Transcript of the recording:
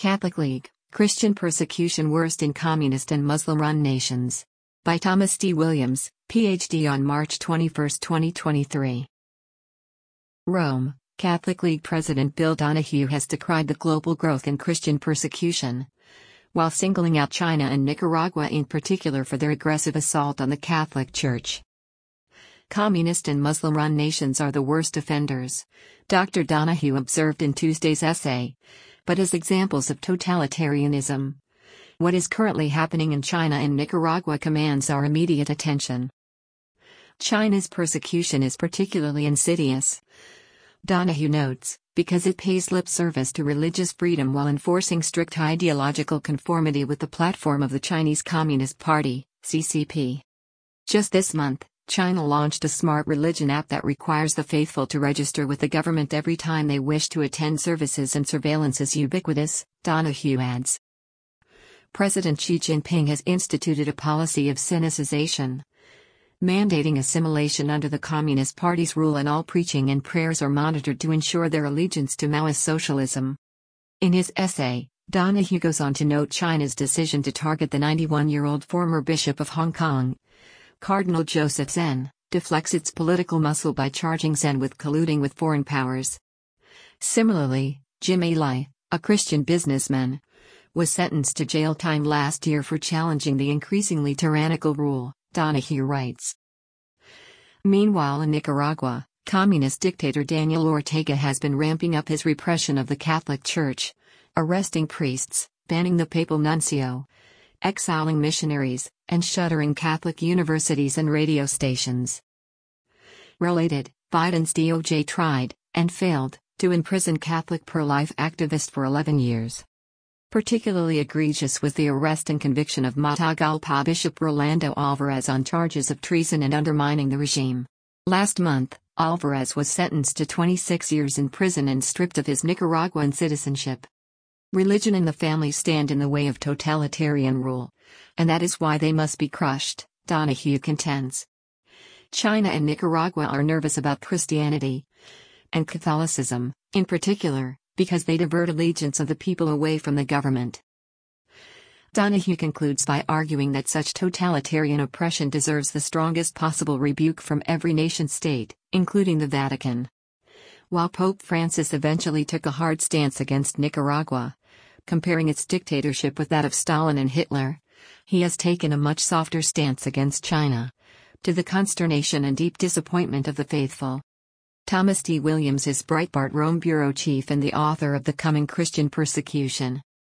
Catholic League, Christian Persecution Worst in Communist and Muslim-Run Nations. By Thomas D. Williams, Ph.D. on March 21, 2023. Rome, Catholic League President Bill Donohue has decried the global growth in Christian persecution, while singling out China and Nicaragua in particular for their aggressive assault on the Catholic Church. Communist and Muslim-run nations are the worst offenders, Dr. Donohue observed in Tuesday's essay, but as examples of totalitarianism. What is currently happening in China and Nicaragua commands our immediate attention. China's persecution is particularly insidious, Donohue notes, because it pays lip service to religious freedom while enforcing strict ideological conformity with the platform of the Chinese Communist Party, CCP. Just this month, China launched a smart religion app that requires the faithful to register with the government every time they wish to attend services, and surveillance is ubiquitous, Donohue adds. President Xi Jinping has instituted a policy of sinicization, mandating assimilation under the Communist Party's rule, and all preaching and prayers are monitored to ensure their allegiance to Maoist socialism. In his essay, Donohue goes on to note China's decision to target the 91-year-old former Bishop of Hong Kong, Cardinal Joseph Zen, to flex its political muscle by charging Zen with colluding with foreign powers. Similarly, Jim Lai, a Christian businessman, was sentenced to jail time last year for challenging the increasingly tyrannical rule, Donohue writes. Meanwhile, in Nicaragua, communist dictator Daniel Ortega has been ramping up his repression of the Catholic Church, arresting priests, banning the papal nuncio, exiling missionaries, and shuttering Catholic universities and radio stations. Related, Biden's DOJ tried, and failed, to imprison Catholic pro-life activist for 11 years. Particularly egregious was the arrest and conviction of Matagalpa Bishop Rolando Alvarez on charges of treason and undermining the regime. Last month, Alvarez was sentenced to 26 years in prison and stripped of his Nicaraguan citizenship. Religion and the family stand in the way of totalitarian rule, and that is why they must be crushed, Donohue contends. China and Nicaragua are nervous about Christianity and Catholicism, in particular, because they divert allegiance of the people away from the government. Donohue concludes by arguing that such totalitarian oppression deserves the strongest possible rebuke from every nation-state, including the Vatican. While Pope Francis eventually took a hard stance against Nicaragua, comparing its dictatorship with that of Stalin and Hitler, he has taken a much softer stance against China, to the consternation and deep disappointment of the faithful. Thomas D. Williams is Breitbart Rome bureau chief and the author of The Coming Christian Persecution.